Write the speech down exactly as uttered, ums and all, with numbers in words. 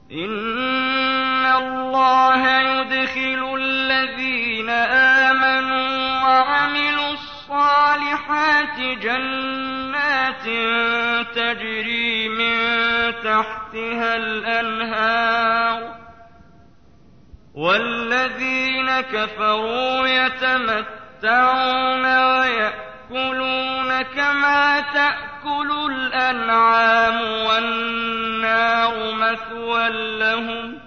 إِنَّ اللَّهَ يُدْخِلُ الَّذِينَ آمَنُوا وَعَمِلُوا الصَّالِحَاتِ جَنَّاتٍ تَجْرِي مِن تَحْتِهَا الْأَنْهَارُ ۖ وَالَّذِينَ كَفَرُوا يَتَمَتَّعُونَ وَيَأْكُلُونَ كَمَا تَأْكُلُ الْأَنْعَامُ وَالنَّارُ مَثْوًى لَّهُمْ ۖ